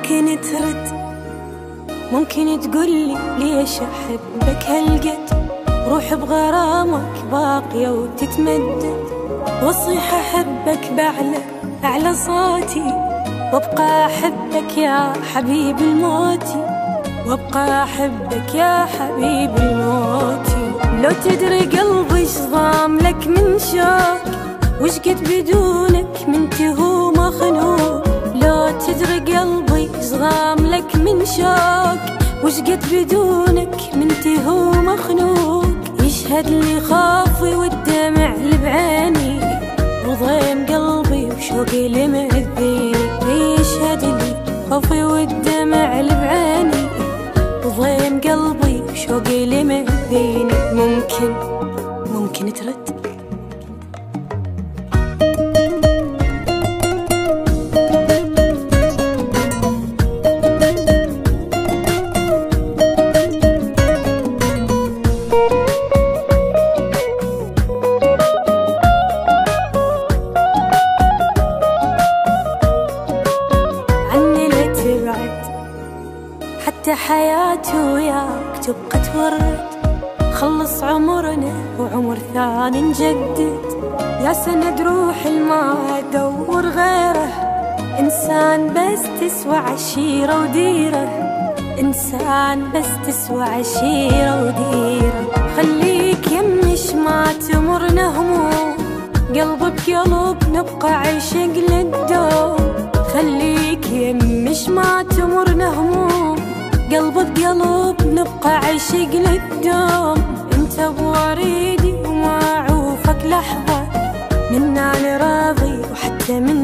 ممكن ترد، ممكن تقولي ليش أحبك هالقد، روح بغرامك باقية وتتمدد، واصيح أحبك بأعلى صوتي، وابقى أحبك يا حبيب الموتي، وابقى أحبك يا حبيب الموتي. لو تدري قلبي شضام لك من شوق، وش قد بدونك من تهو مخنوق. لو تدري قلبي شضام لك من شوق، وش قد بدونك من تهو مخنوق. يشهد لي خوفي والدمع اللي بعيني، وضيم قلبي وشوقي اللي مأذيني. يشهد لي خوفي والدمع اللي بعيني، وضيم قلبي وشوقي اللي مأذيني. ممكن ترد. حتى حياتي وياك تبقى تورد، خلص عمرنا وعمر ثاني نجدد. يا سند روح ما ادور غيره، انسان بس تسوى عشيرة وديرة، انسان بس تسوى عشيرة وديرة. خليك يمش ما تمرنا هموم، قلب بقلب نبقى عشق للدوم. خليك يمش ما تمرنا هموم، قلب بقلب نبقى عشق للدوم. انت بوريدي وما اعوفك لحظة، منا انا راضي وحتى من